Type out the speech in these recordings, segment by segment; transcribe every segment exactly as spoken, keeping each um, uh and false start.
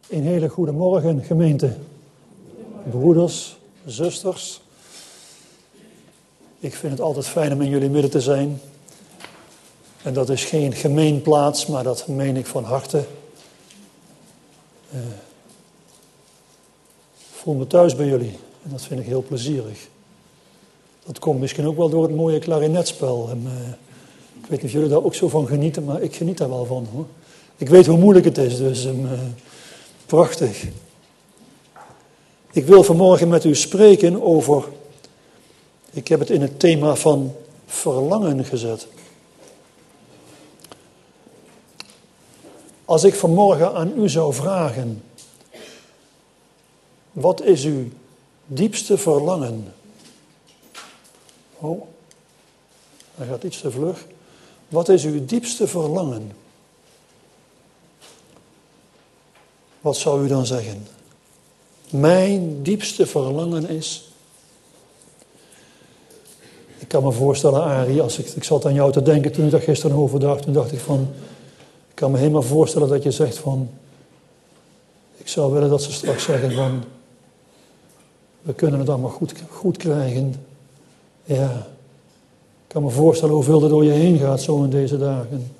Een hele goede morgen, gemeente, broeders, zusters. Ik vind het altijd fijn om in jullie midden te zijn. En dat is geen gemeenplaats, maar dat meen ik van harte. Uh, ik voel me thuis bij jullie en dat vind ik heel plezierig. Dat komt misschien ook wel door het mooie klarinetspel. En, uh, ik weet niet of jullie daar ook zo van genieten, maar ik geniet daar wel van, hoor. Ik weet hoe moeilijk het is, dus uh, prachtig. Ik wil vanmorgen met u spreken over, ik heb het in het thema van verlangen gezet. Als ik vanmorgen aan u zou vragen, wat is uw diepste verlangen? Oh, hij gaat iets te vlug. Wat is uw diepste verlangen? Wat zou u dan zeggen? Mijn diepste verlangen is... Ik kan me voorstellen, Arie, als ik, ik zat aan jou te denken toen ik dat gisteren overdacht. Toen dacht ik van, ik kan me helemaal voorstellen dat je zegt van... Ik zou willen dat ze straks zeggen van... We kunnen het allemaal goed, goed krijgen. Ja, ik kan me voorstellen hoeveel er door je heen gaat zo in deze dagen.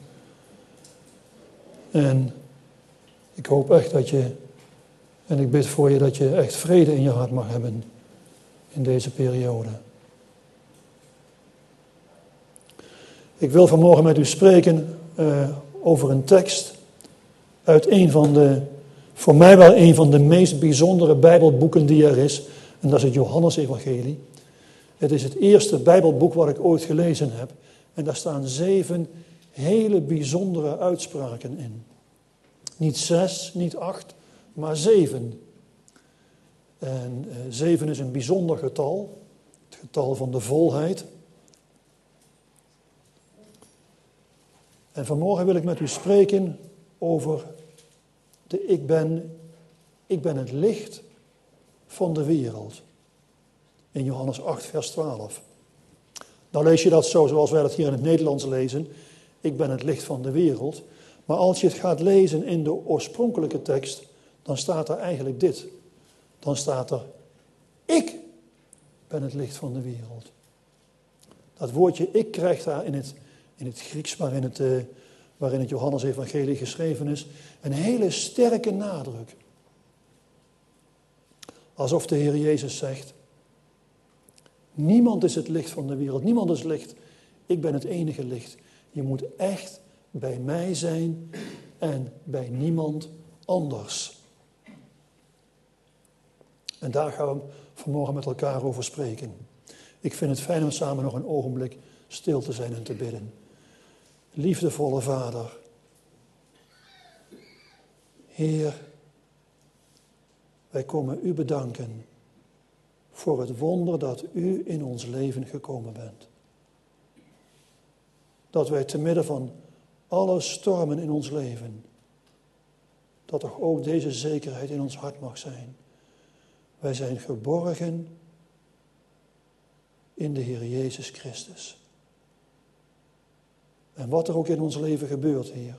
En ik hoop echt dat je... En ik bid voor je dat je echt vrede in je hart mag hebben in deze periode. Ik wil vanmorgen met u spreken uh, over een tekst uit een van de, voor mij wel een van de meest bijzondere Bijbelboeken die er is. En dat is het Johannesevangelie. Het is het eerste Bijbelboek wat ik ooit gelezen heb. En daar staan zeven hele bijzondere uitspraken in. Niet zes, niet acht, maar zeven. En uh, zeven is een bijzonder getal. Het getal van de volheid. En vanmorgen wil ik met u spreken over de ik ben, ik ben het licht van de wereld. In Johannes acht vers twaalf. Nou lees je dat zo zoals wij dat hier in het Nederlands lezen. Ik ben het licht van de wereld. Maar als je het gaat lezen in de oorspronkelijke tekst, dan staat er eigenlijk dit. Dan staat er, ik ben het licht van de wereld. Dat woordje ik krijgt daar in het, in het Grieks waarin het, uh, waarin het Johannesevangelie geschreven is, een hele sterke nadruk. Alsof de Heer Jezus zegt, niemand is het licht van de wereld, niemand is licht. Ik ben het enige licht. Je moet echt bij mij zijn en bij niemand anders. En daar gaan we vanmorgen met elkaar over spreken. Ik vind het fijn om samen nog een ogenblik stil te zijn en te bidden. Liefdevolle Vader, Heer, wij komen u bedanken voor het wonder dat u in ons leven gekomen bent. Dat wij te midden van alle stormen in ons leven, dat er ook deze zekerheid in ons hart mag zijn. Wij zijn geborgen in de Heer Jezus Christus. En wat er ook in ons leven gebeurt, Heer,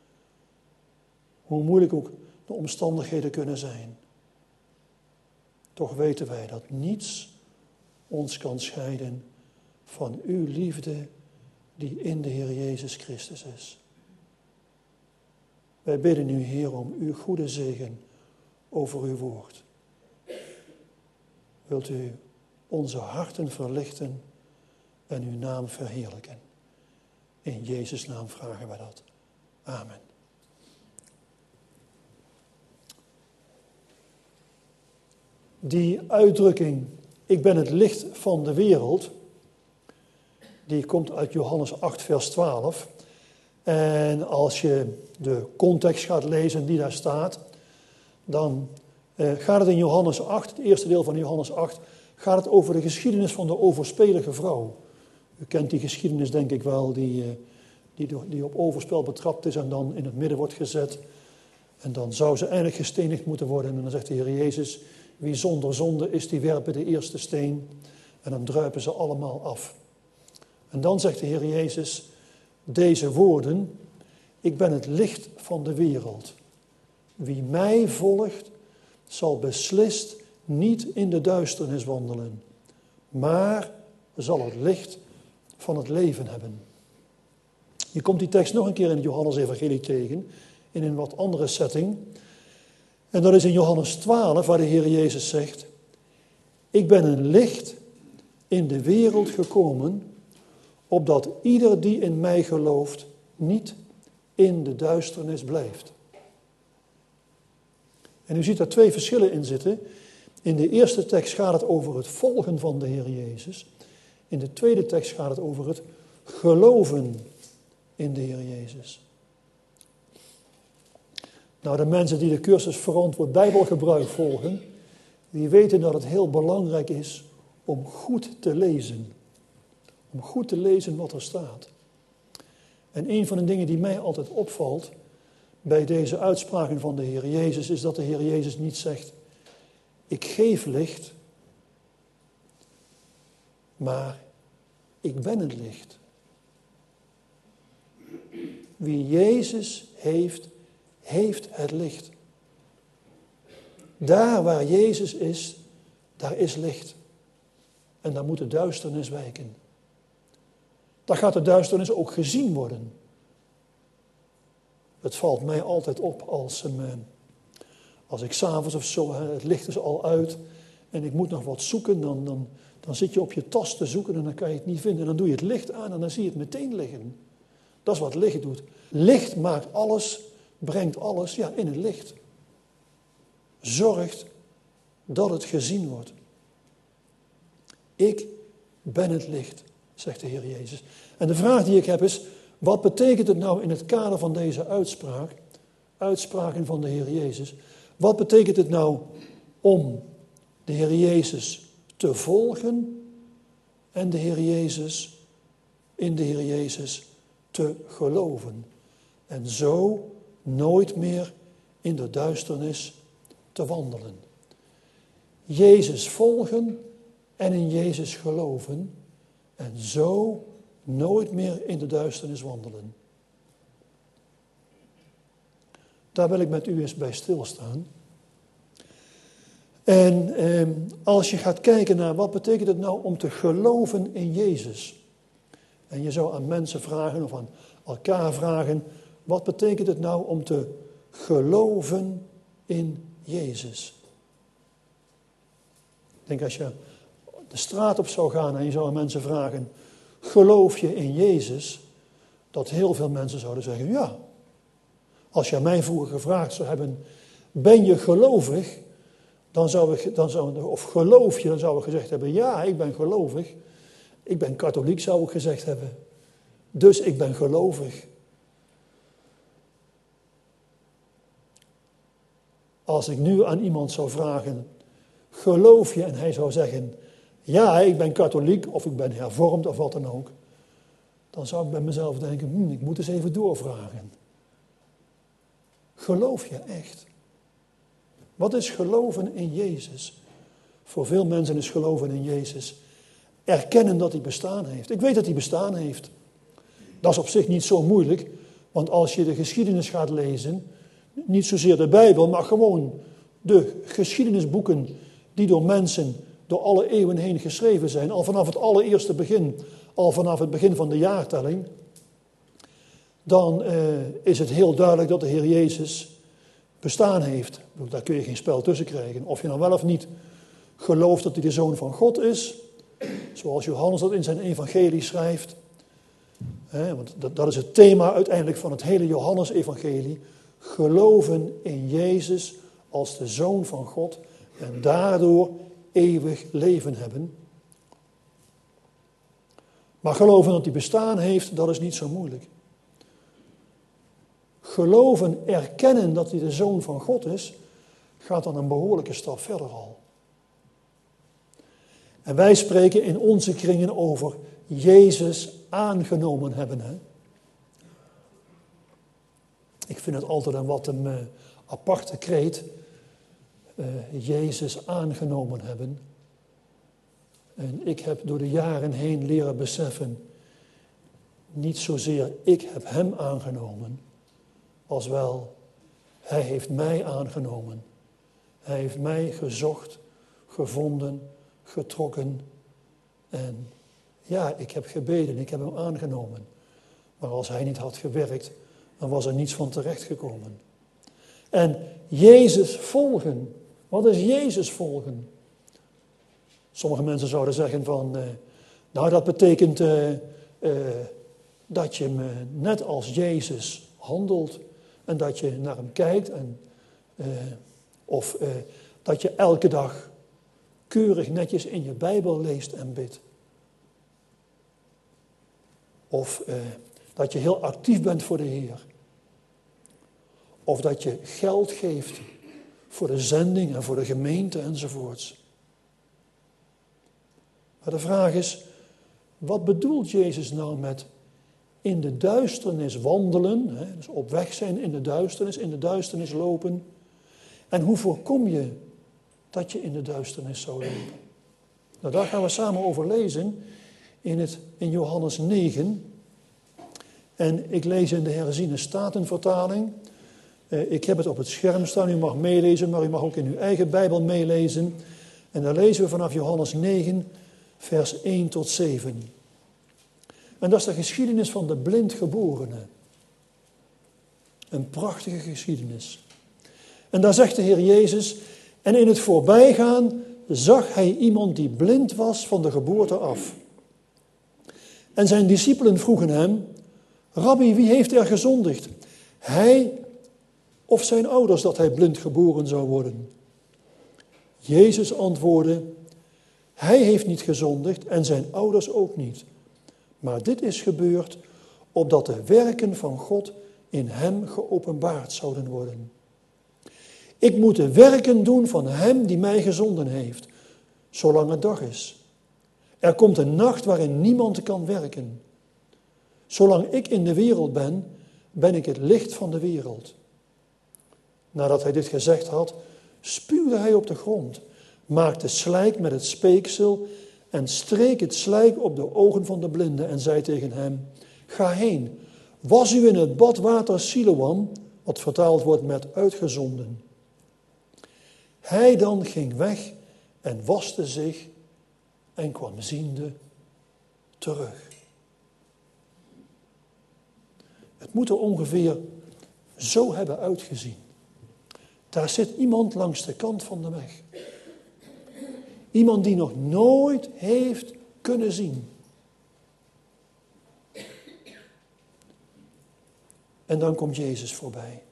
hoe moeilijk ook de omstandigheden kunnen zijn, toch weten wij dat niets ons kan scheiden van uw liefde die in de Heer Jezus Christus is. Wij bidden u, Heer, om uw goede zegen over uw woord. Wilt u onze harten verlichten en uw naam verheerlijken. In Jezus' naam vragen wij dat. Amen. Die uitdrukking, ik ben het licht van de wereld, die komt uit Johannes acht vers twaalf. En als je de context gaat lezen die daar staat, dan uh, gaat het in Johannes acht, het eerste deel van Johannes acht, gaat het over de geschiedenis van de overspelige vrouw. U kent die geschiedenis denk ik wel, die, uh, die, die op overspel betrapt is en dan in het midden wordt gezet. En dan zou ze eigenlijk gestenigd moeten worden. En dan zegt de Heer Jezus, wie zonder zonde is, die werpen de eerste steen. En dan druipen ze allemaal af. En dan zegt de Heer Jezus deze woorden, ik ben het licht van de wereld. wie mij volgt, zal beslist niet in de duisternis wandelen, maar zal het licht van het leven hebben. Je komt die tekst nog een keer in het Johannes-evangelie tegen, in een wat andere setting. En dat is in Johannes twaalf, waar de Heer Jezus zegt: ik ben een licht in de wereld gekomen, opdat ieder die in mij gelooft niet in de duisternis blijft. En u ziet daar twee verschillen in zitten. In de eerste tekst gaat het over het volgen van de Heer Jezus. In de tweede tekst gaat het over het geloven in de Heer Jezus. Nou, de mensen die de cursus Verantwoord Bijbelgebruik volgen, die weten dat het heel belangrijk is om goed te lezen. Om goed te lezen wat er staat. En een van de dingen die mij altijd opvalt bij deze uitspraken van de Heer Jezus, is dat de Heer Jezus niet zegt: ik geef licht, maar ik ben het licht. Wie Jezus heeft, heeft het licht. Daar waar Jezus is, daar is licht. En daar moet de duisternis wijken. Daar gaat de duisternis ook gezien worden. Het valt mij altijd op als, een, als ik 's avonds of zo, het licht is al uit en ik moet nog wat zoeken, dan, dan, dan zit je op je tas te zoeken en dan kan je het niet vinden. En dan doe je het licht aan en dan zie je het meteen liggen. Dat is wat licht doet. Licht maakt alles, brengt alles ja, in het licht. Zorgt dat het gezien wordt. Ik ben het licht, zegt de Heer Jezus. En de vraag die ik heb is: wat betekent het nou in het kader van deze uitspraak, uitspraken van de Heer Jezus, wat betekent het nou om de Heer Jezus te volgen en de Heer Jezus, in de Heer Jezus te geloven en zo nooit meer in de duisternis te wandelen? Jezus volgen en in Jezus geloven en zo nooit meer in de duisternis wandelen. Daar wil ik met u eens bij stilstaan. En eh, als je gaat kijken naar wat betekent het nou om te geloven in Jezus. En je zou aan mensen vragen of aan elkaar vragen: wat betekent het nou om te geloven in Jezus? Ik denk als je de straat op zou gaan en je zou aan mensen vragen: geloof je in Jezus? Dat heel veel mensen zouden zeggen ja. Als je aan mij vroeger gevraagd zou hebben: ben je gelovig? Dan zou ik, dan zou, of geloof je? Dan zou ik gezegd hebben: ja, ik ben gelovig. Ik ben katholiek, zou ik gezegd hebben. Dus ik ben gelovig. Als ik nu aan iemand zou vragen: geloof je? En hij zou zeggen: ja, ik ben katholiek of ik ben hervormd of wat dan ook. Dan zou ik bij mezelf denken: hm, ik moet eens even doorvragen. Geloof je echt? Wat is geloven in Jezus? Voor veel mensen is geloven in Jezus erkennen dat hij bestaan heeft. Ik weet dat hij bestaan heeft. Dat is op zich niet zo moeilijk, want als je de geschiedenis gaat lezen, niet zozeer de Bijbel, maar gewoon de geschiedenisboeken die door mensen door alle eeuwen heen geschreven zijn, al vanaf het allereerste begin, al vanaf het begin van de jaartelling, dan uh, is het heel duidelijk dat de Heer Jezus bestaan heeft. Daar kun je geen spel tussen krijgen. Of je nou wel of niet gelooft dat hij de Zoon van God is, zoals Johannes dat in zijn evangelie schrijft. He, want dat, dat is het thema uiteindelijk van het hele Johannes-evangelie. Geloven in Jezus als de Zoon van God en daardoor eeuwig leven hebben. Maar geloven dat hij bestaan heeft, dat is niet zo moeilijk. Geloven, erkennen dat hij de Zoon van God is, gaat dan een behoorlijke stap verder al. En wij spreken in onze kringen over Jezus aangenomen hebben. Hè? Ik vind het altijd een wat een uh, aparte kreet. Uh, Jezus aangenomen hebben. En ik heb door de jaren heen leren beseffen, niet zozeer ik heb hem aangenomen, als wel Hij heeft mij aangenomen. Hij heeft mij gezocht, gevonden, getrokken. En ja, ik heb gebeden, ik heb hem aangenomen. Maar als hij niet had gewerkt, dan was er niets van terechtgekomen. En Jezus volgen. Wat is Jezus volgen? Sommige mensen zouden zeggen van, uh, nou dat betekent uh, uh, dat je uh, net als Jezus handelt en dat je naar hem kijkt en, uh, of uh, dat je elke dag keurig netjes in je Bijbel leest en bidt. Of uh, dat je heel actief bent voor de Heer. Of dat je geld geeft voor de zending en voor de gemeente enzovoorts. Maar de vraag is, wat bedoelt Jezus nou met in de duisternis wandelen, hè, dus op weg zijn in de duisternis, in de duisternis lopen. En hoe voorkom je dat je in de duisternis zou lopen? Nou, daar gaan we samen over lezen in, het, in Johannes negen. En ik lees in de herziene statenvertaling. Uh, ik heb het op het scherm staan, u mag meelezen, maar u mag ook in uw eigen Bijbel meelezen. En dan lezen we vanaf Johannes negen, vers één tot zeven. En dat is de geschiedenis van de blindgeborene. Een prachtige geschiedenis. En daar zegt de Heer Jezus, en in het voorbijgaan zag hij iemand die blind was van de geboorte af. En zijn discipelen vroegen hem, Rabbi, wie heeft er gezondigd? Hij of zijn ouders dat hij blind geboren zou worden? Jezus antwoordde, hij heeft niet gezondigd en zijn ouders ook niet. Maar dit is gebeurd opdat de werken van God in hem geopenbaard zouden worden. Ik moet de werken doen van hem die mij gezonden heeft, zolang het dag is. Er komt een nacht waarin niemand kan werken. Zolang ik in de wereld ben, ben ik het licht van de wereld. Nadat hij dit gezegd had, spuwde hij op de grond, maakte slijk met het speeksel en streek het slijk op de ogen van de blinde en zei tegen hem, ga heen, was u in het badwater Siloam, wat vertaald wordt met uitgezonden. Hij dan ging weg en waste zich en kwam ziende terug. Het moet er ongeveer zo hebben uitgezien. Daar zit iemand langs de kant van de weg. Iemand die nog nooit heeft kunnen zien. En dan komt Jezus voorbij.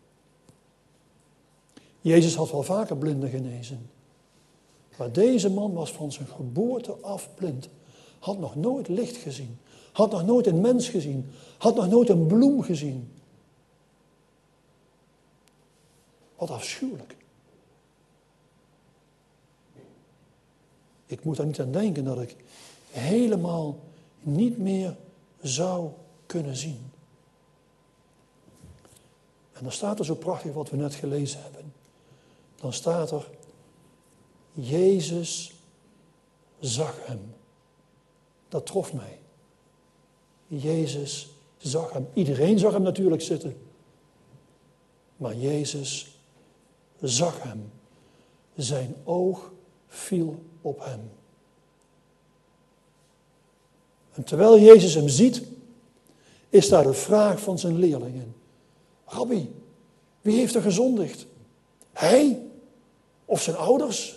Jezus had wel vaker blinden genezen. Maar deze man was van zijn geboorte af blind. Had nog nooit licht gezien. Had nog nooit een mens gezien. Had nog nooit een bloem gezien. Wat afschuwelijk. Ik moet er niet aan denken dat ik helemaal niet meer zou kunnen zien. En dan staat er zo prachtig wat we net gelezen hebben. Dan staat er, Jezus zag hem. Dat trof mij. Jezus zag hem. Iedereen zag hem natuurlijk zitten. Maar Jezus zag hem. Zijn oog viel op hem. En terwijl Jezus hem ziet, is daar de vraag van zijn leerlingen. Rabbi, wie heeft er gezondigd? Hij of zijn ouders?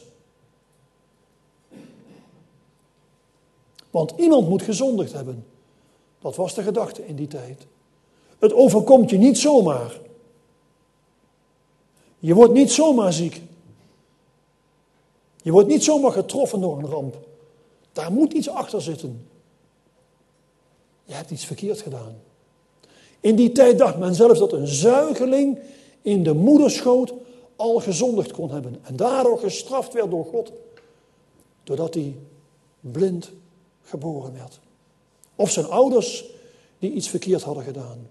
Want iemand moet gezondigd hebben. Dat was de gedachte in die tijd. Het overkomt je niet zomaar. Je wordt niet zomaar ziek. Je wordt niet zomaar getroffen door een ramp. Daar moet iets achter zitten. Je hebt iets verkeerd gedaan. In die tijd dacht men zelfs dat een zuigeling in de moederschoot al gezondigd kon hebben. En daardoor gestraft werd door God. Doordat hij blind geboren werd. Of zijn ouders die iets verkeerd hadden gedaan.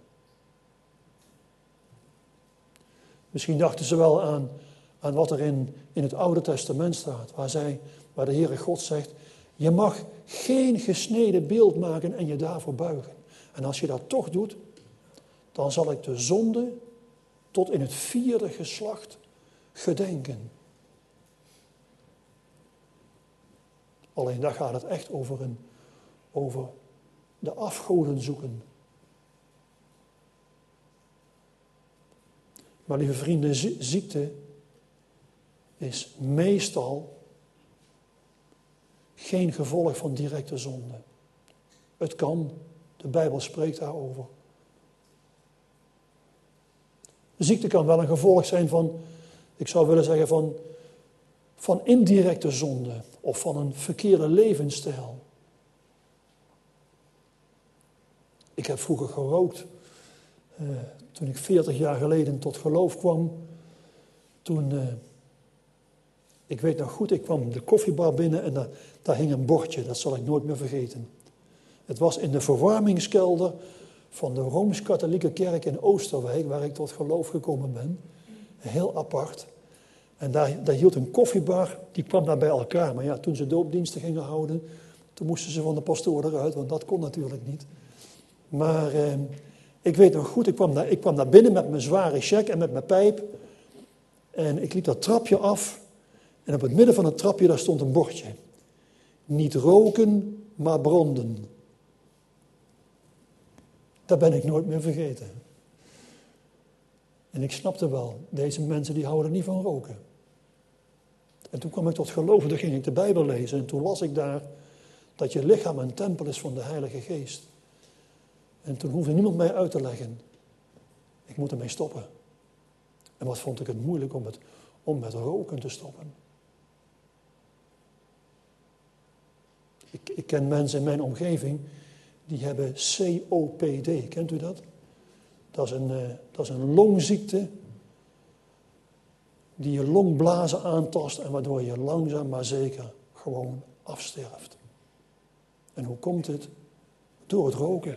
Misschien dachten ze wel aan, aan wat er in, in het Oude Testament staat. Waar, zij, waar de Heere God zegt, je mag geen gesneden beeld maken en je daarvoor buigen. En als je dat toch doet, dan zal ik de zonde tot in het vierde geslacht gedenken. Alleen daar gaat het echt over, een, over de afgoden zoeken. Maar lieve vrienden, ziekte is meestal geen gevolg van directe zonde. Het kan, de Bijbel spreekt daarover. Ziekte kan wel een gevolg zijn van, ik zou willen zeggen van, van indirecte zonde of van een verkeerde levensstijl. Ik heb vroeger gerookt. Uh, toen ik veertig jaar geleden tot geloof kwam, toen, uh, ik weet nog goed, ik kwam de koffiebar binnen en daar, daar hing een bordje, dat zal ik nooit meer vergeten. Het was in de verwarmingskelder van de Rooms-Katholieke kerk in Oosterwijk, waar ik tot geloof gekomen ben. Heel apart. En daar, daar hield een koffiebar, die kwam daar bij elkaar. Maar ja, toen ze doopdiensten gingen houden, toen moesten ze van de pastoor eruit, want dat kon natuurlijk niet. Maar eh, ik weet nog goed, ik kwam, daar, ik kwam daar binnen met mijn zware check en met mijn pijp. En ik liep dat trapje af. En op het midden van het trapje, daar stond een bordje. Niet roken, maar branden. Dat ben ik nooit meer vergeten. En ik snapte wel, deze mensen die houden niet van roken. En toen kwam ik tot geloof, toen ging ik de Bijbel lezen. En toen las ik daar dat je lichaam een tempel is van de Heilige Geest. En toen hoefde niemand mij uit te leggen. Ik moet ermee stoppen. En wat vond ik het moeilijk om, het, om met roken te stoppen. Ik, ik ken mensen in mijn omgeving die hebben C O P D. Kent u dat? Dat is een, uh, dat is een longziekte die je longblazen aantast en waardoor je langzaam maar zeker gewoon afsterft. En hoe komt het? Door het roken.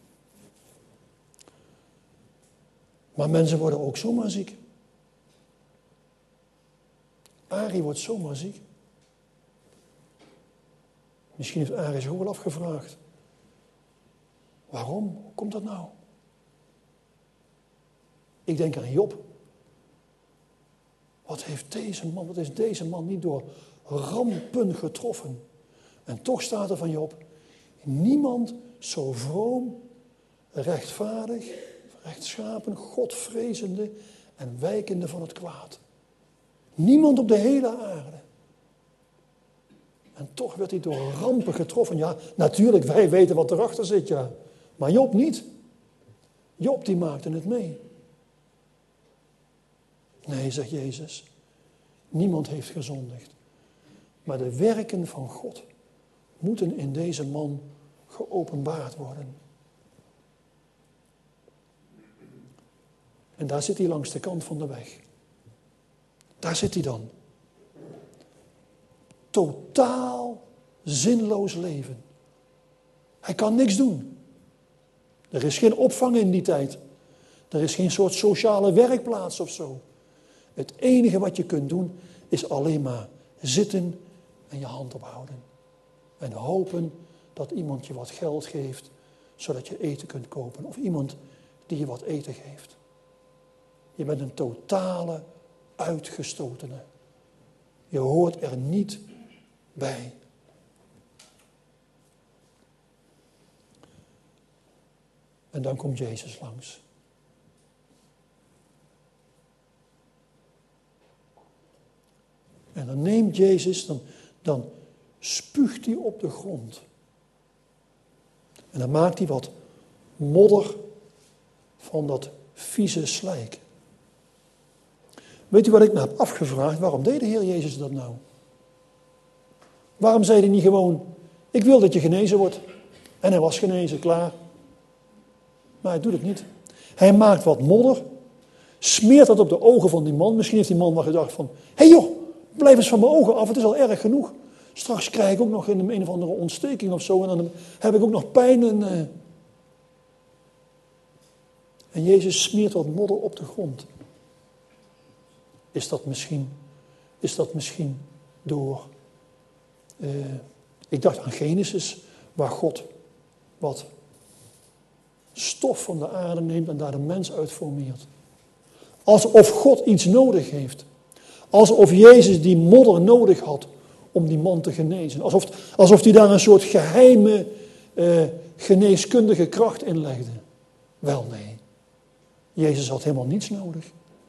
Maar mensen worden ook zomaar ziek. Arie wordt zomaar ziek. Misschien heeft Arie zich ook wel afgevraagd. Waarom? Hoe komt dat nou? Ik denk aan Job. Wat heeft deze man, wat is deze man niet door rampen getroffen? En toch staat er van Job, niemand zo vroom, rechtvaardig, rechtschapen, godvrezende en wijkende van het kwaad. Niemand op de hele aarde. En toch werd hij door rampen getroffen. Ja, natuurlijk, wij weten wat erachter zit, ja. Maar Job niet. Job die maakte het mee. Nee, zegt Jezus, niemand heeft gezondigd. Maar de werken van God moeten in deze man geopenbaard worden. En daar zit hij langs de kant van de weg. Daar zit hij dan. Totaal zinloos leven. Hij kan niks doen. Er is geen opvang in die tijd. Er is geen soort sociale werkplaats of zo. Het enige wat je kunt doen is alleen maar zitten en je hand ophouden. En hopen dat iemand je wat geld geeft, zodat je eten kunt kopen. Of iemand die je wat eten geeft. Je bent een totale uitgestotene. Je hoort er niet bij. En dan komt Jezus langs. En dan neemt Jezus, dan, dan spuugt hij op de grond. En dan maakt hij wat modder van dat vieze slijk. Weet u wat ik me heb afgevraagd? Waarom deed de Heer Jezus dat nou? Waarom zei hij niet gewoon, ik wil dat je genezen wordt. En hij was genezen, klaar. Maar hij doet het niet. Hij maakt wat modder, smeert dat op de ogen van die man. Misschien heeft die man wel gedacht van, hé hey joh, blijf eens van mijn ogen af, het is al erg genoeg. Straks krijg ik ook nog een, een of andere ontsteking of zo en dan heb ik ook nog pijn. En, uh... en Jezus smeert wat modder op de grond. Is dat misschien, is dat misschien door, uh, ik dacht aan Genesis, waar God wat stof van de aarde neemt en daar de mens uit formeert. Alsof God iets nodig heeft. Alsof Jezus die modder nodig had om die man te genezen. Alsof, alsof hij daar een soort geheime uh, geneeskundige kracht in legde. Wel nee, Jezus had helemaal niets nodig.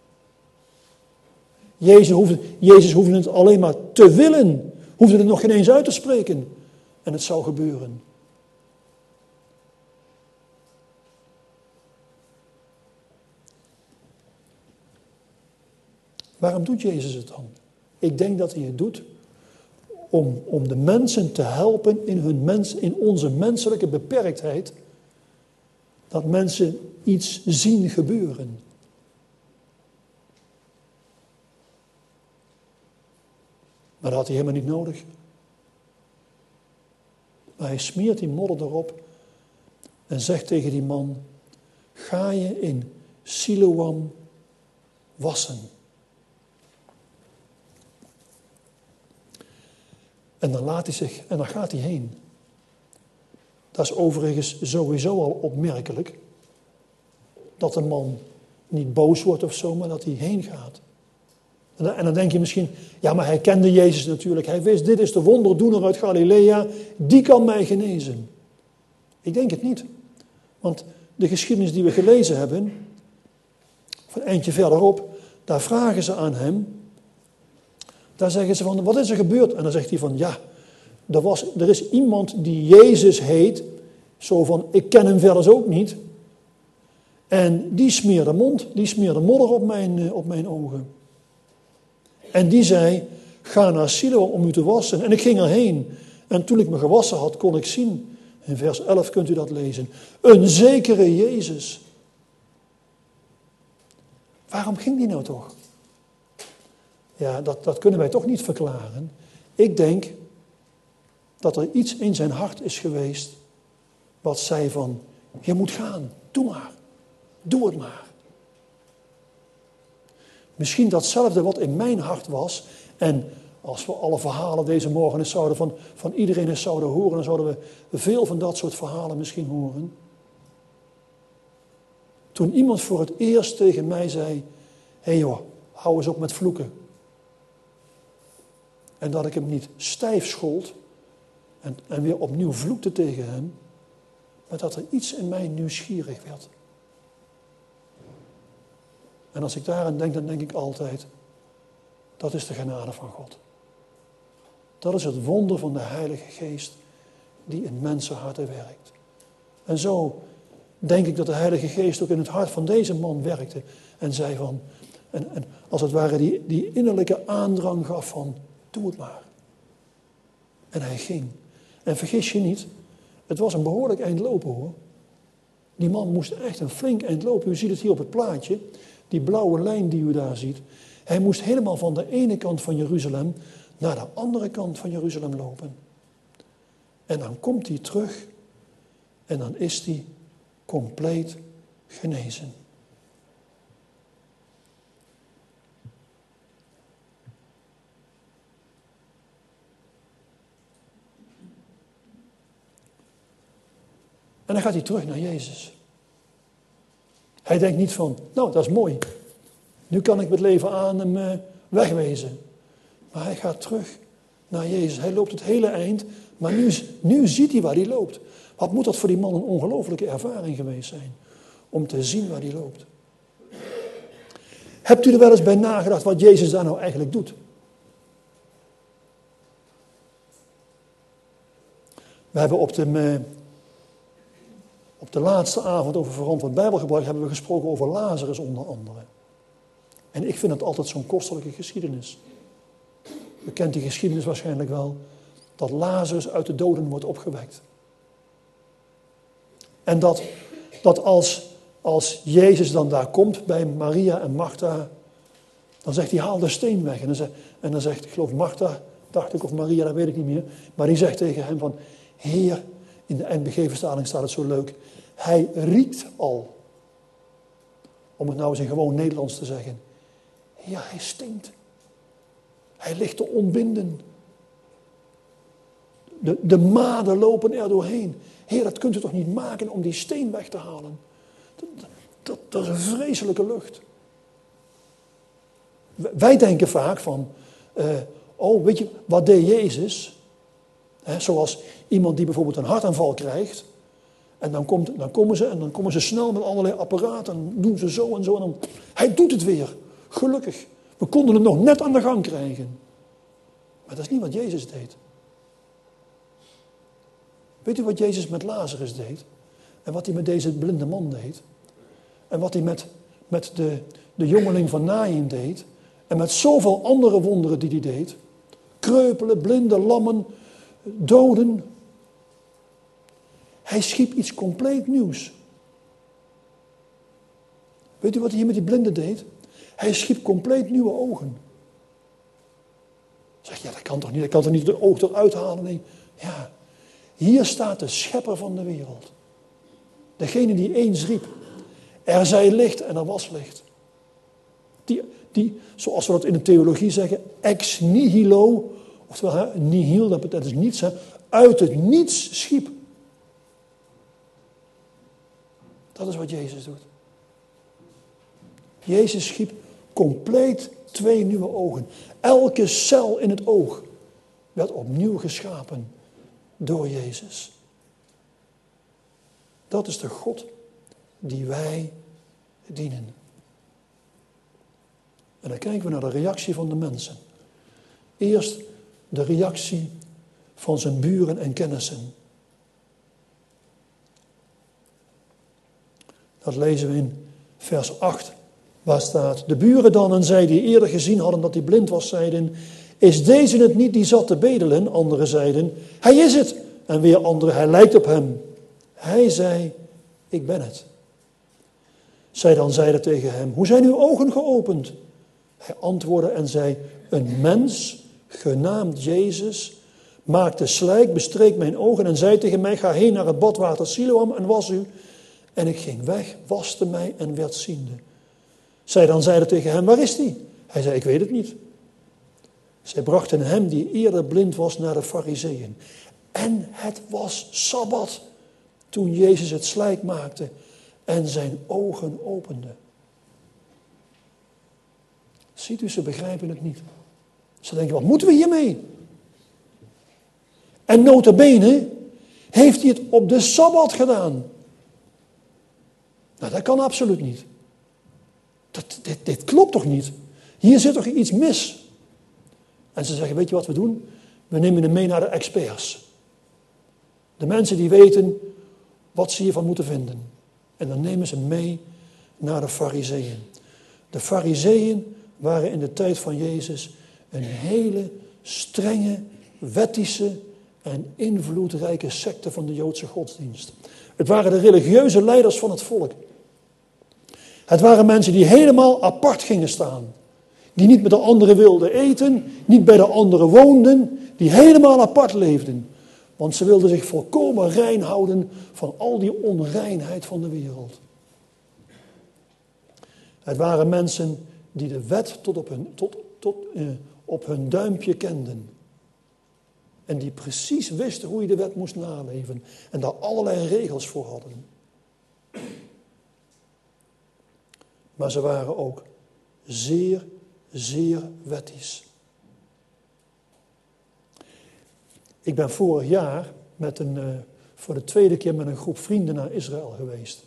Jezus hoefde, Jezus hoefde het alleen maar te willen. Hoefde het nog geen eens uit te spreken. En het zou gebeuren. Waarom doet Jezus het dan? Ik denk dat hij het doet om, om de mensen te helpen in, hun mens, in onze menselijke beperktheid. Dat mensen iets zien gebeuren. Maar dat had hij helemaal niet nodig. Maar hij smeert die modder erop en zegt tegen die man: ga je in Siloam wassen. En dan laat hij zich, en dan gaat hij heen. Dat is overigens sowieso al opmerkelijk. Dat de man niet boos wordt of zo, maar dat hij heen gaat. En dan, en dan denk je misschien, ja, maar hij kende Jezus natuurlijk. Hij wist, dit is de wonderdoener uit Galilea, die kan mij genezen. Ik denk het niet. Want de geschiedenis die we gelezen hebben, of een eindje verderop, daar vragen ze aan hem. Daar zeggen ze van, wat is er gebeurd? En dan zegt hij van, ja, er, was, er is iemand die Jezus heet. Zo van, ik ken hem verder ook niet. En die smeerde mond, die smeerde modder op mijn, op mijn ogen. En die zei, ga naar Siloam om u te wassen. En ik ging erheen. En toen ik me gewassen had, kon ik zien. In vers elf kunt u dat lezen. Een zekere Jezus. Waarom ging die nou toch? Ja, dat, dat kunnen wij toch niet verklaren. Ik denk dat er iets in zijn hart is geweest wat zei van, je moet gaan, doe maar, doe het maar. Misschien datzelfde wat in mijn hart was. En als we alle verhalen deze morgen eens zouden van, van iedereen eens zouden horen, dan zouden we veel van dat soort verhalen misschien horen. Toen iemand voor het eerst tegen mij zei, hé hey joh, hou eens op met vloeken. En dat ik hem niet stijf schold en, en weer opnieuw vloekte tegen hem, maar dat er iets in mij nieuwsgierig werd. En als ik daaraan denk, dan denk ik altijd, dat is de genade van God. Dat is het wonder van de Heilige Geest die in mensenharten werkt. En zo denk ik dat de Heilige Geest ook in het hart van deze man werkte. En zei van, en, en als het ware die, die innerlijke aandrang gaf van, doe het maar. En hij ging. En vergis je niet, het was een behoorlijk eind lopen hoor. Die man moest echt een flink eind lopen. U ziet het hier op het plaatje. Die blauwe lijn die u daar ziet. Hij moest helemaal van de ene kant van Jeruzalem naar de andere kant van Jeruzalem lopen. En dan komt hij terug en dan is hij compleet genezen. En dan gaat hij terug naar Jezus. Hij denkt niet van, nou dat is mooi. Nu kan ik met leven aan hem uh, wegwezen. Maar hij gaat terug naar Jezus. Hij loopt het hele eind. Maar nu, nu ziet hij waar hij loopt. Wat moet dat voor die man een ongelofelijke ervaring geweest zijn. Om te zien waar hij loopt. Hebt u er wel eens bij nagedacht wat Jezus daar nou eigenlijk doet? We hebben op de... Uh, Op de laatste avond over verantwoord Bijbelgebruik hebben we gesproken over Lazarus onder andere. En ik vind het altijd zo'n kostelijke geschiedenis. U kent die geschiedenis waarschijnlijk wel. Dat Lazarus uit de doden wordt opgewekt. En dat, dat als, als Jezus dan daar komt bij Maria en Martha, dan zegt hij, haal de steen weg. En dan zegt, en dan zegt ik geloof Martha, dacht ik, of Maria, dat weet ik niet meer. Maar die zegt tegen hem van, Heer, in de N B G-vertaling staat het zo leuk. Hij riekt al. Om het nou eens in gewoon Nederlands te zeggen. Ja, hij stinkt. Hij ligt te ontbinden. De, de maden lopen er doorheen. Heer, dat kunt u toch niet maken om die steen weg te halen. Dat, dat, dat is een vreselijke lucht. Wij denken vaak van, uh, oh, weet je, wat deed Jezus? He, zoals iemand die bijvoorbeeld een hartaanval krijgt. En dan, komt, dan, komen ze, en dan komen ze snel met allerlei apparaten. En doen ze zo en zo. En dan, hij doet het weer. Gelukkig. We konden hem nog net aan de gang krijgen. Maar dat is niet wat Jezus deed. Weet u wat Jezus met Lazarus deed? En wat hij met deze blinde man deed? En wat hij met, met de, de jongeling van Naïn deed? En met zoveel andere wonderen die hij deed? Kreupelen, blinden, lammen, doden. Hij schiep iets compleet nieuws. Weet u wat hij hier met die blinde deed? Hij schiep compleet nieuwe ogen. Zeg je, ja, dat kan toch niet? Dat kan toch niet de oog eruit halen? Nee. Ja, hier staat de schepper van de wereld. Degene die eens riep. Er zij licht en er was licht. Die, die, zoals we dat in de theologie zeggen, ex nihilo, oftewel hè, nihil, dat betekent dus niets, hè, uit het niets schiep. Dat is wat Jezus doet. Jezus schiep compleet twee nieuwe ogen. Elke cel in het oog werd opnieuw geschapen door Jezus. Dat is de God die wij dienen. En dan kijken we naar de reactie van de mensen. Eerst de reactie van zijn buren en kennissen. Dat lezen we in vers acht, waar staat: de buren dan en zij die eerder gezien hadden dat hij blind was, zeiden: is deze het niet die zat te bedelen? Anderen zeiden: hij is het. En weer anderen: hij lijkt op hem. Hij zei: ik ben het. Zij dan zeiden tegen hem: hoe zijn uw ogen geopend? Hij antwoordde en zei: een mens, genaamd Jezus, maakte slijk, bestreek mijn ogen en zei tegen mij: ga heen naar het badwater Siloam en was u. En ik ging weg, waste mij en werd ziende. Zij dan zeiden tegen hem: waar is die? Hij zei: ik weet het niet. Zij brachten hem die eerder blind was naar de Farizeeën. En het was Sabbat toen Jezus het slijk maakte en zijn ogen opende. Ziet u, ze begrijpen het niet. Ze denken: wat moeten we hiermee? En nota bene heeft hij het op de Sabbat gedaan. Nou, dat kan absoluut niet. Dat, dit, dit klopt toch niet? Hier zit toch iets mis? En ze zeggen: weet je wat we doen? We nemen hem mee naar de experts. De mensen die weten wat ze hiervan moeten vinden. En dan nemen ze hem mee naar de Farizeeën. De Farizeeën waren in de tijd van Jezus een hele strenge, wettische en invloedrijke secte van de Joodse godsdienst. Het waren de religieuze leiders van het volk. Het waren mensen die helemaal apart gingen staan. Die niet met de anderen wilden eten, niet bij de anderen woonden, die helemaal apart leefden. Want ze wilden zich volkomen rein houden van al die onreinheid van de wereld. Het waren mensen die de wet tot op hun, tot, tot, eh, op hun duimpje kenden. En die precies wisten hoe je de wet moest naleven. En daar allerlei regels voor hadden. Maar ze waren ook zeer, zeer wettisch. Ik ben vorig jaar met een, uh, voor de tweede keer met een groep vrienden naar Israël geweest.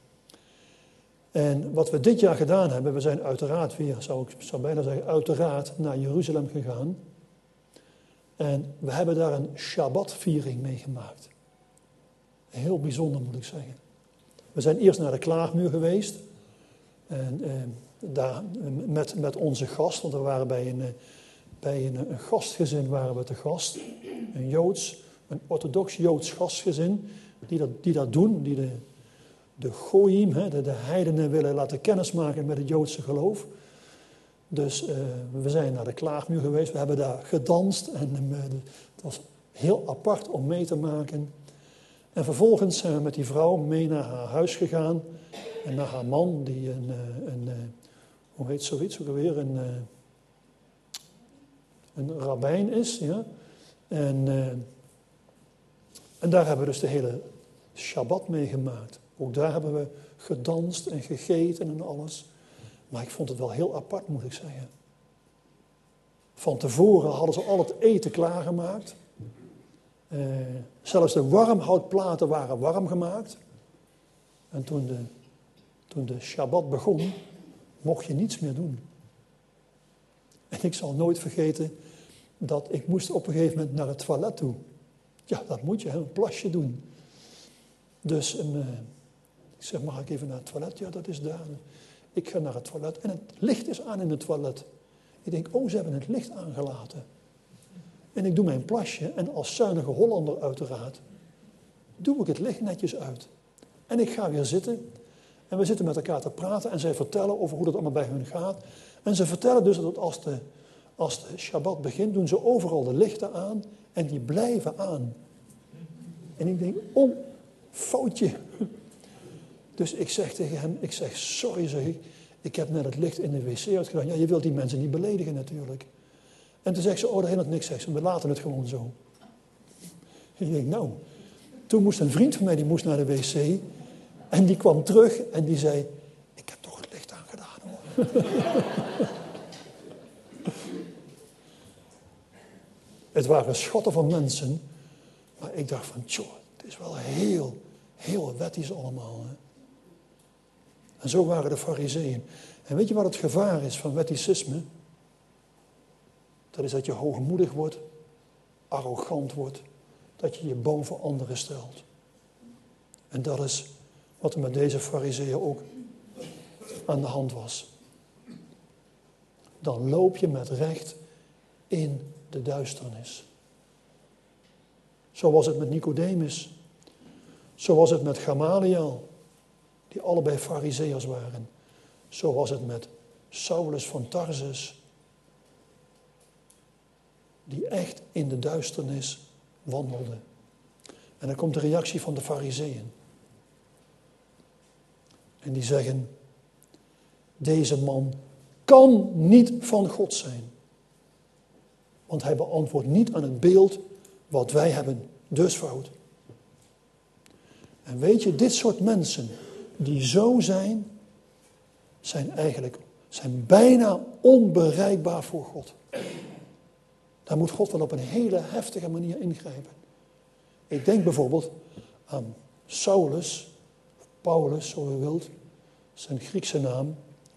En wat we dit jaar gedaan hebben, we zijn uiteraard weer, zou ik zou bijna zeggen, uiteraard naar Jeruzalem gegaan. En we hebben daar een Shabbatviering meegemaakt. Heel bijzonder, moet ik zeggen. We zijn eerst naar de Klaagmuur geweest. En eh, daar met, met onze gast, want we waren bij een, bij een, een gastgezin waren we te gast. Een Joods, een orthodox Joods gastgezin, die dat, die dat doen, die de, de goyim, de, de heidenen willen laten kennismaken met het Joodse geloof. Dus uh, we zijn naar de Klaagmuur geweest, we hebben daar gedanst en uh, het was heel apart om mee te maken. En vervolgens zijn we met die vrouw mee naar haar huis gegaan en naar haar man, die een, een, een hoe heet zoiets ook alweer, een, een rabbijn is. Ja? En, uh, en daar hebben we dus de hele Shabbat meegemaakt. Ook daar hebben we gedanst en gegeten en alles. Maar ik vond het wel heel apart, moet ik zeggen. Van tevoren hadden ze al het eten klaargemaakt. Uh, zelfs de warmhoutplaten waren warm gemaakt. En toen de, toen de Shabbat begon, mocht je niets meer doen. En ik zal nooit vergeten dat ik moest op een gegeven moment naar het toilet toe. Ja, dat moet je, een plasje doen. Dus een, uh, ik zeg, mag ik even naar het toilet? Ja, dat is daar. Ik ga naar het toilet en het licht is aan in het toilet. Ik denk, oh, ze hebben het licht aangelaten. En ik doe mijn plasje en als zuinige Hollander uiteraard, doe ik het licht netjes uit. En ik ga weer zitten en we zitten met elkaar te praten en zij vertellen over hoe dat allemaal bij hun gaat. En ze vertellen dus dat als de, als de Shabbat begint, doen ze overal de lichten aan en die blijven aan. En ik denk, oh, foutje. Dus ik zeg tegen hem, ik zeg, sorry zeg ik, ik heb net het licht in de wc uitgedaan. Ja, je wilt die mensen niet beledigen natuurlijk. En toen zegt ze, oh, dat helemaal niks, zegt ze, we laten het gewoon zo. En ik denk, nou, toen moest een vriend van mij, die moest naar de wc. En die kwam terug en die zei, ik heb toch het licht aangedaan hoor. Het waren schotten van mensen. Maar ik dacht van, tjoh, het is wel heel, heel wettisch allemaal. Hè? En zo waren de Farizeeën. En weet je wat het gevaar is van wetticisme? Dat is dat je hoogmoedig wordt, arrogant wordt, dat je je boven anderen stelt. En dat is wat er met deze Farizeeën ook aan de hand was. Dan loop je met recht in de duisternis. Zo was het met Nicodemus. Zo was het met Gamaliel, die allebei Farizeeërs waren. Zo was het met Saulus van Tarsus, die echt in de duisternis wandelde. En dan komt de reactie van de Farizeeën. En die zeggen, deze man kan niet van God zijn. Want hij beantwoordt niet aan het beeld wat wij hebben, dus fout. En weet je, dit soort mensen die zo zijn, zijn eigenlijk, zijn bijna onbereikbaar voor God. Daar moet God wel op een hele heftige manier ingrijpen. Ik denk bijvoorbeeld aan Saulus, of Paulus, zo u wilt, zijn Griekse naam.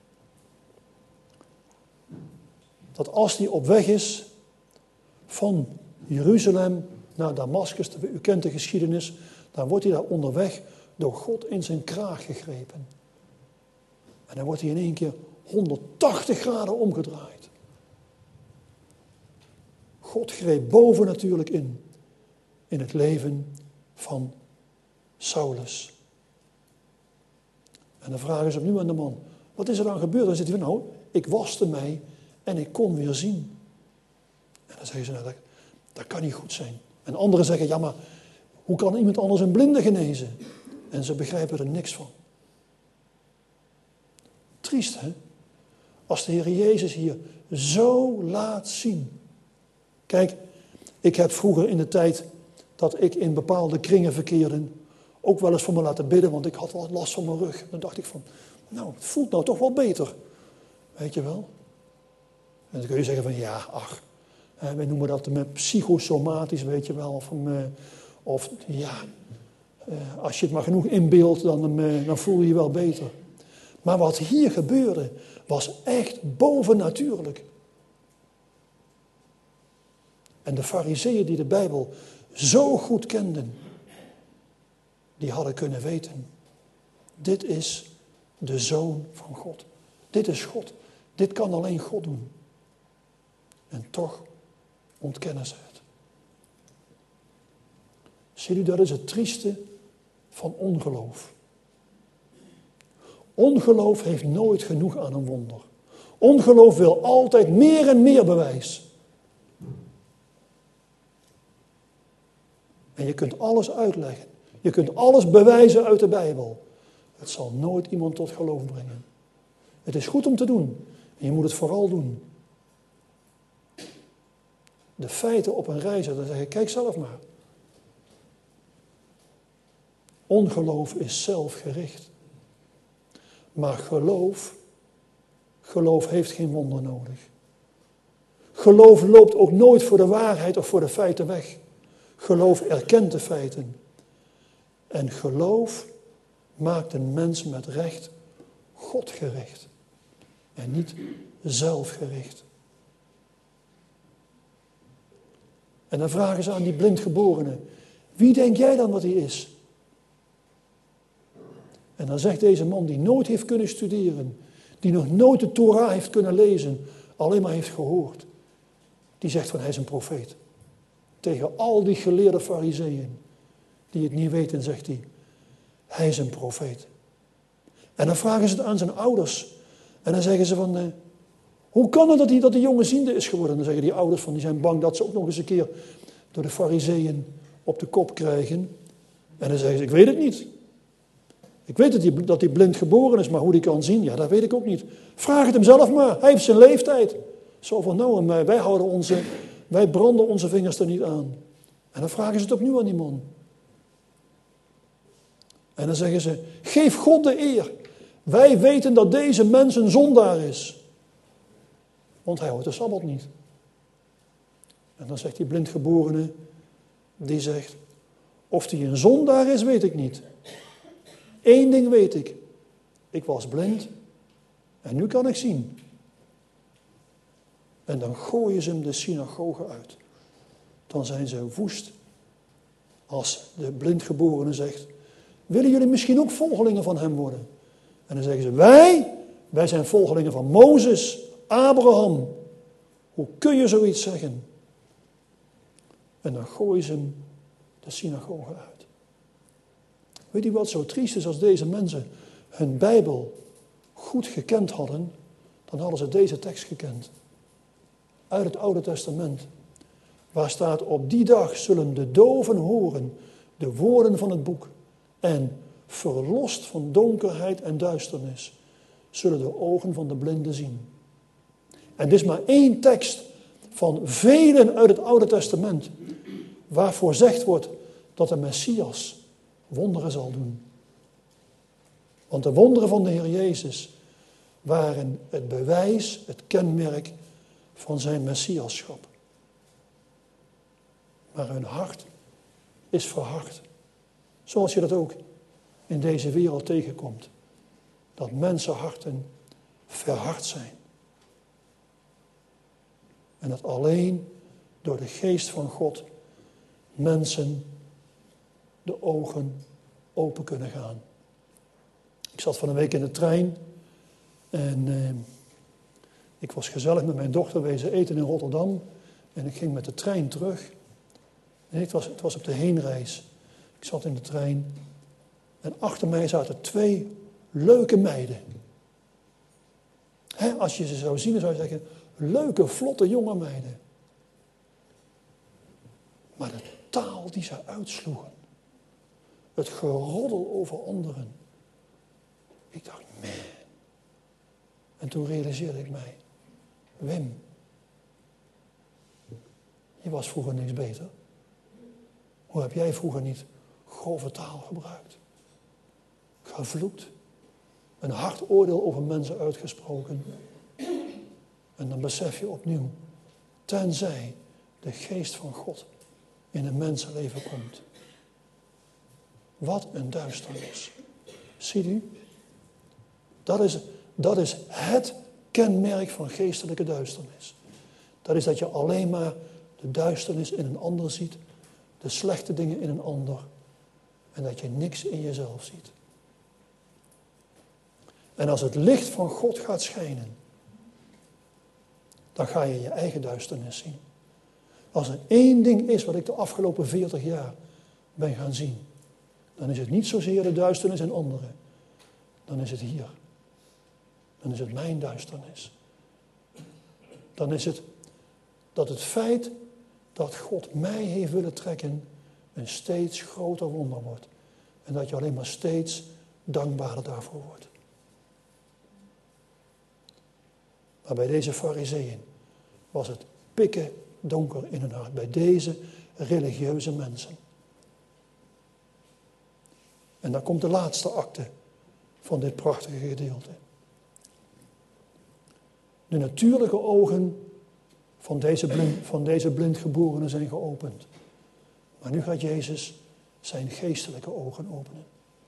Dat als hij op weg is van Jeruzalem naar Damascus, u kent de geschiedenis, dan wordt hij daar onderweg door God in zijn kraag gegrepen. En dan wordt hij in één keer honderdtachtig graden omgedraaid. God greep boven natuurlijk in, in het leven van Saulus. En dan vragen ze opnieuw aan de man, wat is er dan gebeurd? Dan zit hij van, nou, ik waste mij en ik kon weer zien. En dan zeggen ze, nou, dat, dat kan niet goed zijn. En anderen zeggen, ja, maar hoe kan iemand anders een blinde genezen? En ze begrijpen er niks van. Triest, hè? Als de Heer Jezus hier zo laat zien. Kijk, ik heb vroeger in de tijd dat ik in bepaalde kringen verkeerde, ook wel eens voor me laten bidden, want ik had wel last van mijn rug. Dan dacht ik van, nou, het voelt nou toch wel beter. Weet je wel? En dan kun je zeggen van, ja, ach, wij noemen dat met psychosomatisch, weet je wel. Of, of ja, als je het maar genoeg inbeeldt, dan, dan voel je je wel beter. Maar wat hier gebeurde, was echt bovennatuurlijk. En de Farizeeën die de Bijbel zo goed kenden, die hadden kunnen weten, dit is de Zoon van God. Dit is God. Dit kan alleen God doen. En toch ontkennen ze het. Ziet u, dat is het trieste van ongeloof. Ongeloof heeft nooit genoeg aan een wonder. Ongeloof wil altijd meer en meer bewijs. En je kunt alles uitleggen. Je kunt alles bewijzen uit de Bijbel. Het zal nooit iemand tot geloof brengen. Het is goed om te doen. En je moet het vooral doen. De feiten op een rij zetten. Dan zeg je, kijk zelf maar. Ongeloof is zelfgericht. Maar geloof, geloof heeft geen wonder nodig. Geloof loopt ook nooit voor de waarheid of voor de feiten weg. Geloof erkent de feiten. En geloof maakt een mens met recht Godgericht. En niet zelfgericht. En dan vragen ze aan die blindgeborene: wie denk jij dan dat hij is? En dan zegt deze man die nooit heeft kunnen studeren, die nog nooit de Torah heeft kunnen lezen, alleen maar heeft gehoord. Die zegt van hij is een profeet. Tegen al die geleerde farizeeën die het niet weten, zegt hij, hij is een profeet. En dan vragen ze het aan zijn ouders. En dan zeggen ze van, eh, hoe kan het dat die, dat die jongen ziende is geworden? Dan zeggen die ouders van, die zijn bang dat ze ook nog eens een keer door de farizeeën op de kop krijgen. En dan zeggen ze, ik weet het niet. Ik weet dat hij, dat hij blind geboren is, maar hoe hij kan zien, ja, dat weet ik ook niet. Vraag het hem zelf maar, hij heeft zijn leeftijd. Zo van, nou en mij, wij houden onze, wij branden onze vingers er niet aan. En dan vragen ze het opnieuw aan die man. En dan zeggen ze, geef God de eer. Wij weten dat deze mens een zondaar is. Want hij houdt de Sabbat niet. En dan zegt die blindgeborene, die zegt, of hij een zondaar is, weet ik niet. Eén ding weet ik. Ik was blind en nu kan ik zien. En dan gooien ze hem de synagoge uit. Dan zijn ze woest als de blindgeborene zegt, willen jullie misschien ook volgelingen van hem worden? En dan zeggen ze, wij, wij zijn volgelingen van Mozes, Abraham. Hoe kun je zoiets zeggen? En dan gooien ze hem de synagoge uit. Weet u wat zo triest is als deze mensen hun Bijbel goed gekend hadden, dan hadden ze deze tekst gekend. Uit het Oude Testament. Waar staat, op die dag zullen de doven horen de woorden van het boek. En verlost van donkerheid en duisternis zullen de ogen van de blinden zien. En dit is maar één tekst van velen uit het Oude Testament. Waarvoor gezegd wordt dat de Messias wonderen zal doen. Want de wonderen van de Heer Jezus waren het bewijs, het kenmerk van zijn Messiaschap. Maar hun hart is verhard. Zoals je dat ook in deze wereld tegenkomt. Dat mensenharten verhard zijn. En dat alleen door de geest van God mensen de ogen open kunnen gaan. Ik zat van een week in de trein en eh, ik was gezellig met mijn dochter wezen eten in Rotterdam en ik ging met de trein terug. En het was, het was op de heenreis. Ik zat in de trein en achter mij zaten twee leuke meiden. He, als je ze zou zien, dan zou je zeggen, leuke, vlotte jonge meiden. Maar de taal die ze uitsloegen, het geroddel over anderen. Ik dacht, man. En toen realiseerde ik mij, Wim, je was vroeger niks beter. Hoe heb jij vroeger niet grove taal gebruikt? Gevloekt. Een hard oordeel over mensen uitgesproken. En dan besef je opnieuw, tenzij de geest van God in een mensenleven komt. Wat een duisternis. Ziet u? Dat is, dat is het kenmerk van geestelijke duisternis. Dat is dat je alleen maar de duisternis in een ander ziet, de slechte dingen in een ander, en dat je niks in jezelf ziet. En als het licht van God gaat schijnen, dan ga je je eigen duisternis zien. Als er één ding is wat ik de afgelopen veertig jaar ben gaan zien, dan is het niet zozeer de duisternis in anderen. Dan is het hier. Dan is het mijn duisternis. Dan is het dat het feit dat God mij heeft willen trekken een steeds groter wonder wordt. En dat je alleen maar steeds dankbaarder daarvoor wordt. Maar bij deze farizeeën was het pikken donker in hun hart. Bij deze religieuze mensen. En dan komt de laatste akte van dit prachtige gedeelte. De natuurlijke ogen van deze, blind, van deze blindgeborenen zijn geopend. Maar nu gaat Jezus zijn geestelijke ogen openen.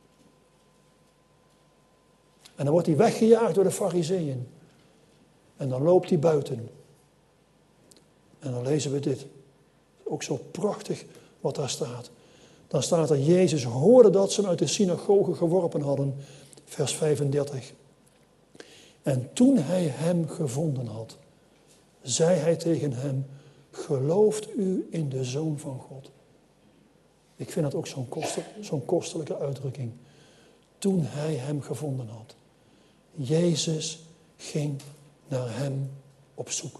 En dan wordt hij weggejaagd door de Farizeeën. En dan loopt hij buiten. En dan lezen we dit. Ook zo prachtig wat daar staat. Dan staat er, Jezus hoorde dat ze hem uit de synagoge geworpen hadden. Vers vijfendertig. En toen hij hem gevonden had, zei hij tegen hem, gelooft u in de Zoon van God? Ik vind dat ook zo'n, koster, zo'n kostelijke uitdrukking. Toen hij hem gevonden had. Jezus ging naar hem op zoek.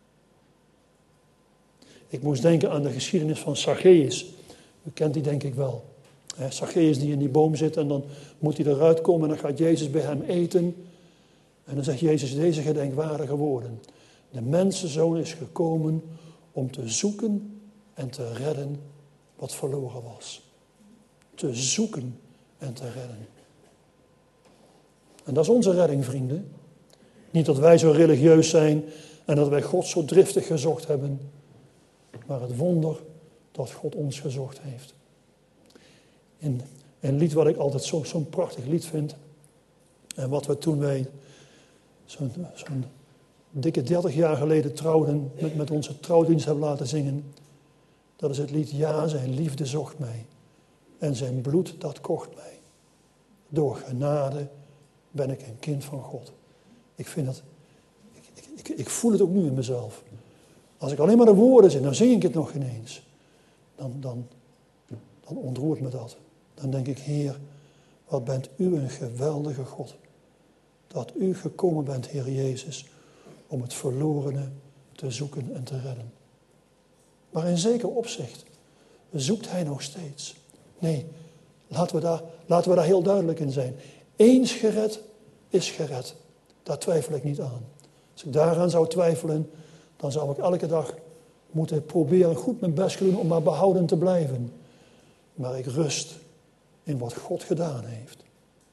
Ik moest denken aan de geschiedenis van Zacchaeus. U kent die denk ik wel. Zacchaeus die in die boom zit en dan moet hij eruit komen en dan gaat Jezus bij hem eten. En dan zegt Jezus deze gedenkwaardige woorden. De mensenzoon is gekomen om te zoeken en te redden wat verloren was. Te zoeken en te redden. En dat is onze redding, vrienden. Niet dat wij zo religieus zijn en dat wij God zo driftig gezocht hebben. Maar het wonder dat God ons gezocht heeft. In een lied wat ik altijd zo, zo'n prachtig lied vind. En wat we toen wij zo'n, zo'n dikke dertig jaar geleden trouwden, met, met onze trouwdienst hebben laten zingen. Dat is het lied, ja, zijn liefde zocht mij. En zijn bloed, dat kocht mij. Door genade ben ik een kind van God. Ik vind dat, ik, ik, ik, ik voel het ook nu in mezelf. Als ik alleen maar de woorden zing, dan zing ik het nog ineens. Dan, dan, dan ontroert me dat. Dan denk ik, Heer, wat bent u een geweldige God. Dat u gekomen bent, Heer Jezus, om het verlorene te zoeken en te redden. Maar in zeker opzicht zoekt hij nog steeds. Nee, laten we daar, laten we daar heel duidelijk in zijn. Eens gered is gered. Daar twijfel ik niet aan. Als ik daaraan zou twijfelen, dan zou ik elke dag moeten proberen goed mijn best te doen om maar behouden te blijven. Maar ik rust in wat God gedaan heeft.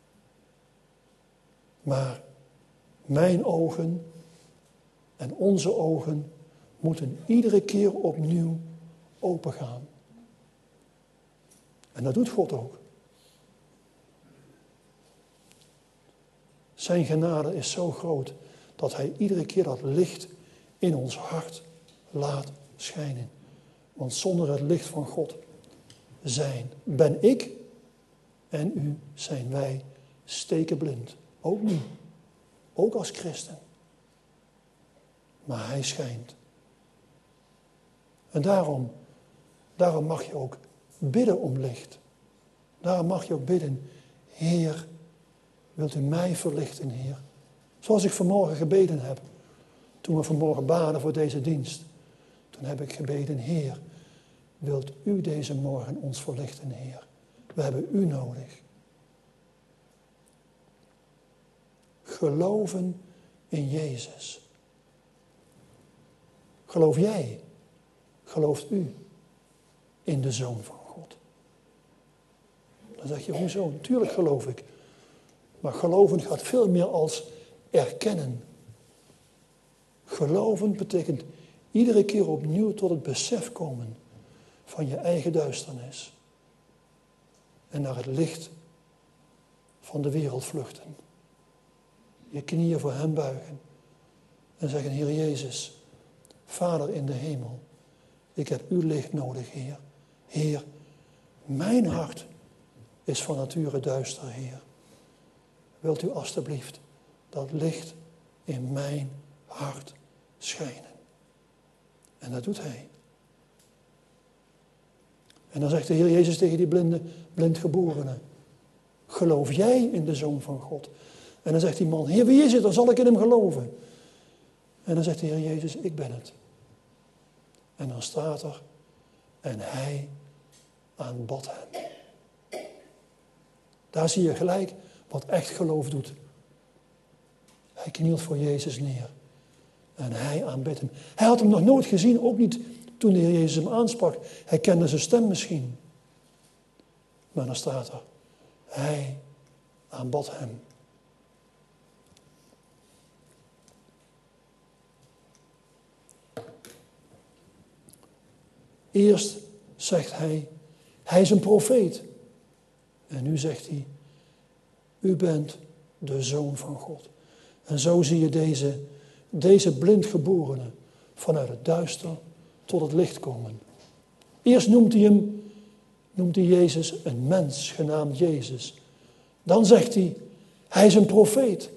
Maar mijn ogen en onze ogen moeten iedere keer opnieuw opengaan. En dat doet God ook. Zijn genade is zo groot dat hij iedere keer dat licht in ons hart laat schijnen. Want zonder het licht van God zijn, ben ik en u, zijn wij stekenblind. Ook nu. Ook als christen. Maar hij schijnt. En daarom, daarom mag je ook bidden om licht. Daarom mag je ook bidden, Heer, wilt u mij verlichten, Heer? Zoals ik vanmorgen gebeden heb. Toen we vanmorgen baden voor deze dienst. Toen heb ik gebeden, Heer, wilt u deze morgen ons verlichten, Heer? We hebben u nodig. Geloven in Jezus. Geloof jij? Gelooft u in de Zoon van God? Dan zeg je, hoezo? Natuurlijk geloof ik. Maar geloven gaat veel meer als erkennen. Geloven betekent iedere keer opnieuw tot het besef komen van je eigen duisternis. En naar het licht van de wereld vluchten. Je knieën voor hem buigen. En zeggen, Heer Jezus, Vader in de hemel, ik heb uw licht nodig, Heer. Heer, mijn hart is van nature duister, Heer. Wilt u alstublieft dat licht in mijn hart schijnen? En dat doet hij. En dan zegt de Heer Jezus tegen die blinde, blindgeborene, geloof jij in de Zoon van God? En dan zegt die man, Heer, wie is het? Dan zal ik in hem geloven. En dan zegt de Heer Jezus, ik ben het. En dan staat er, en hij aanbad hem. Daar zie je gelijk wat echt geloof doet. Hij knielt voor Jezus neer. En hij aanbidt hem. Hij had hem nog nooit gezien, ook niet toen de Heer Jezus hem aansprak. Hij kende zijn stem misschien. Maar dan staat er, hij aanbad hem. Eerst zegt hij, hij is een profeet. En nu zegt hij, u bent de Zoon van God. En zo zie je deze, deze blindgeborene vanuit het duister tot het licht komen. Eerst noemt hij hem, noemt hij Jezus een mens, genaamd Jezus. Dan zegt hij, hij is een profeet.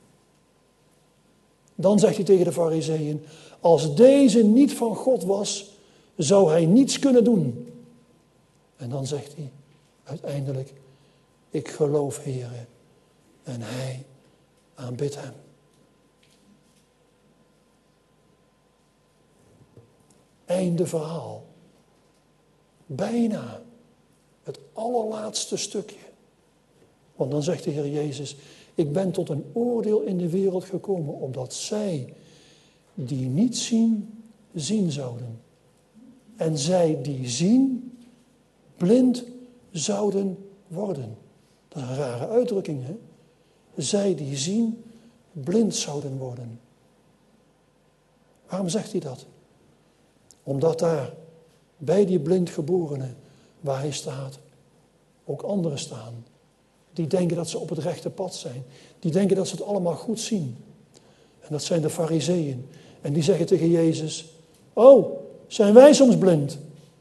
Dan zegt hij tegen de Farizeeën, als deze niet van God was, zou hij niets kunnen doen. En dan zegt hij uiteindelijk, ik geloof, Heere, en hij aanbidt hem. Einde verhaal. Bijna het allerlaatste stukje. Want dan zegt de Heer Jezus, ik ben tot een oordeel in de wereld gekomen, opdat zij die niet zien, zien zouden. En zij die zien, blind zouden worden. Dat is een rare uitdrukking, hè? Zij die zien, blind zouden worden. Waarom zegt hij dat? Omdat daar bij die blindgeborene waar hij staat, ook anderen staan. Die denken dat ze op het rechte pad zijn. Die denken dat ze het allemaal goed zien. En dat zijn de Farizeeën. En die zeggen tegen Jezus, oh, zijn wij soms blind?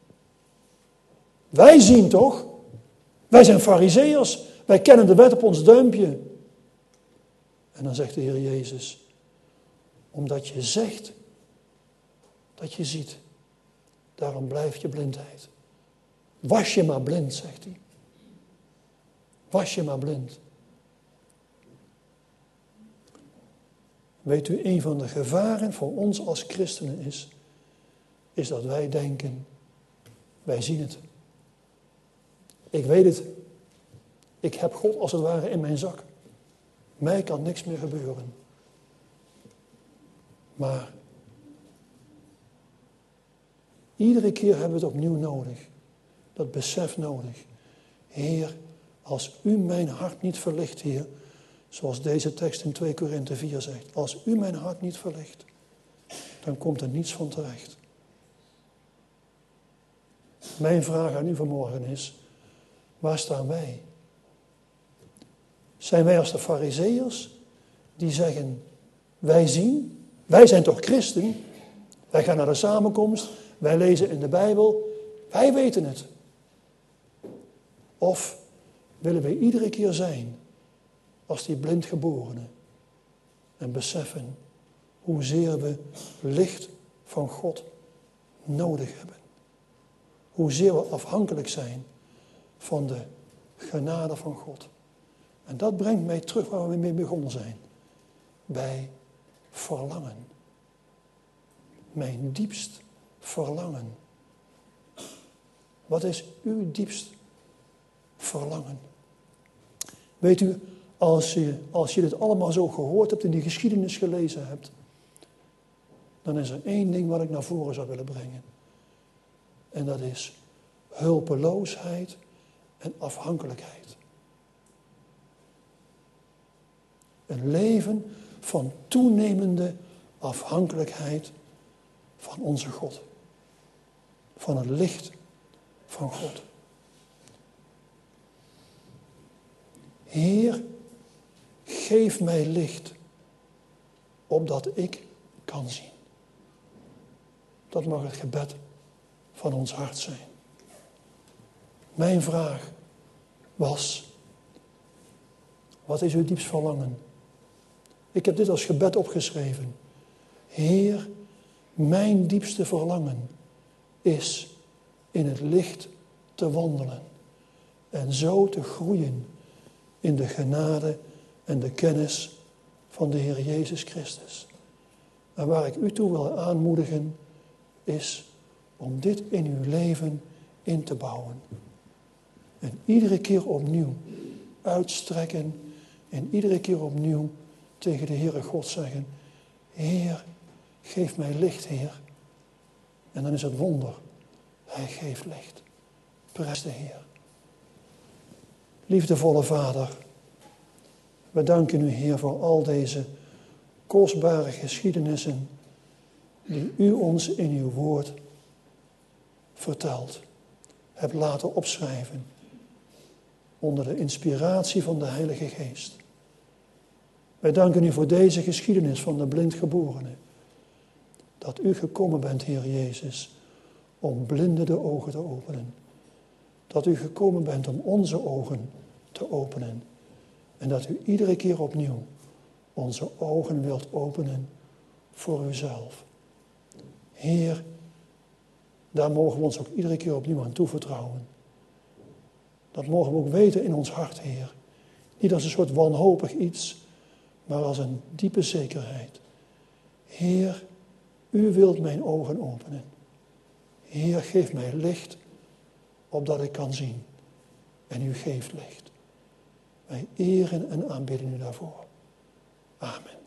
Wij zien toch? Wij zijn Farizeeërs. Wij kennen de wet op ons duimpje. En dan zegt de Heer Jezus, omdat je zegt dat je ziet, daarom blijft je blindheid. Was je maar blind, zegt hij. Was je maar blind. Weet u, een van de gevaren voor ons als christenen is, is dat wij denken, wij zien het. Ik weet het. Ik heb God als het ware in mijn zak. Mij kan niks meer gebeuren. Maar iedere keer hebben we het opnieuw nodig. Dat besef nodig. Heer, als u mijn hart niet verlicht, Heer, zoals deze tekst in twee Korinthe vier zegt. Als u mijn hart niet verlicht, dan komt er niets van terecht. Mijn vraag aan u vanmorgen is, waar staan wij? Zijn wij als de Farizeeërs die zeggen, wij zien, wij zijn toch christen, wij gaan naar de samenkomst, wij lezen in de Bijbel, wij weten het. Of willen we iedere keer zijn als die blindgeborenen en beseffen hoezeer we licht van God nodig hebben. Hoezeer we afhankelijk zijn van de genade van God. En dat brengt mij terug waar we mee begonnen zijn. Bij verlangen. Mijn diepst verlangen. Wat is uw diepst verlangen? Weet u, als je, als je dit allemaal zo gehoord hebt en die geschiedenis gelezen hebt, dan is er één ding wat ik naar voren zou willen brengen. En dat is hulpeloosheid en afhankelijkheid. Een leven van toenemende afhankelijkheid van onze God. Van het licht van God. Heer, geef mij licht, opdat ik kan zien. Dat mag het gebed van ons hart zijn. Mijn vraag was, wat is uw diepst verlangen? Ik heb dit als gebed opgeschreven. Heer, mijn diepste verlangen is in het licht te wandelen en zo te groeien in de genade en de kennis van de Heer Jezus Christus. En waar ik u toe wil aanmoedigen is om dit in uw leven in te bouwen. En iedere keer opnieuw uitstrekken en iedere keer opnieuw tegen de Heere God zeggen, Heer, geef mij licht, Heer. En dan is het wonder, Hij geeft licht. Prijs de Heer. Liefdevolle Vader, we danken u, Heer, voor al deze kostbare geschiedenissen die u ons in uw woord verteld, hebt laten opschrijven onder de inspiratie van de Heilige Geest. Wij danken u voor deze geschiedenis van de blindgeborene. Dat u gekomen bent, Heer Jezus, om blinden de ogen te openen. Dat u gekomen bent om onze ogen te openen. En dat u iedere keer opnieuw onze ogen wilt openen voor uzelf. Heer, daar mogen we ons ook iedere keer opnieuw aan toevertrouwen. Dat mogen we ook weten in ons hart, Heer. Niet als een soort wanhopig iets, maar als een diepe zekerheid. Heer, u wilt mijn ogen openen. Heer, geef mij licht, opdat ik kan zien. En u geeft licht. Wij eren en aanbidden u daarvoor. Amen.